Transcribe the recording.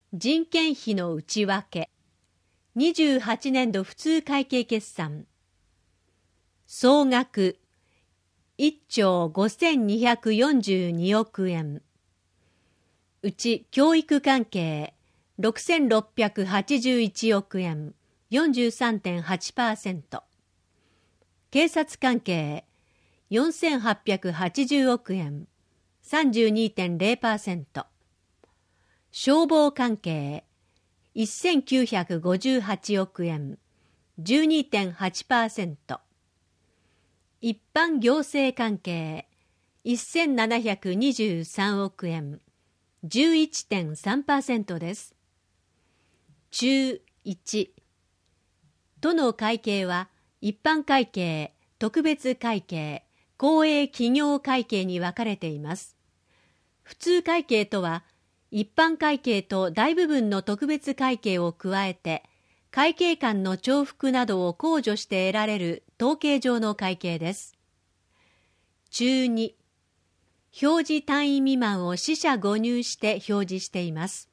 人件費の内訳、28年度普通会計決算、総額1兆5242億円、うち教育関係6681億円、43.8%、警察関係4880億円、32.0%、消防関係1958億円、12.8%、一般行政関係1723億円、11.3% です。中1、都の会計は一般会計、特別会計、公営企業会計に分かれています。普通会計とは、一般会計と大部分の特別会計を加えて、会計間の重複などを控除して得られる統計上の会計です。中2、表示単位未満を四捨五入して表示しています。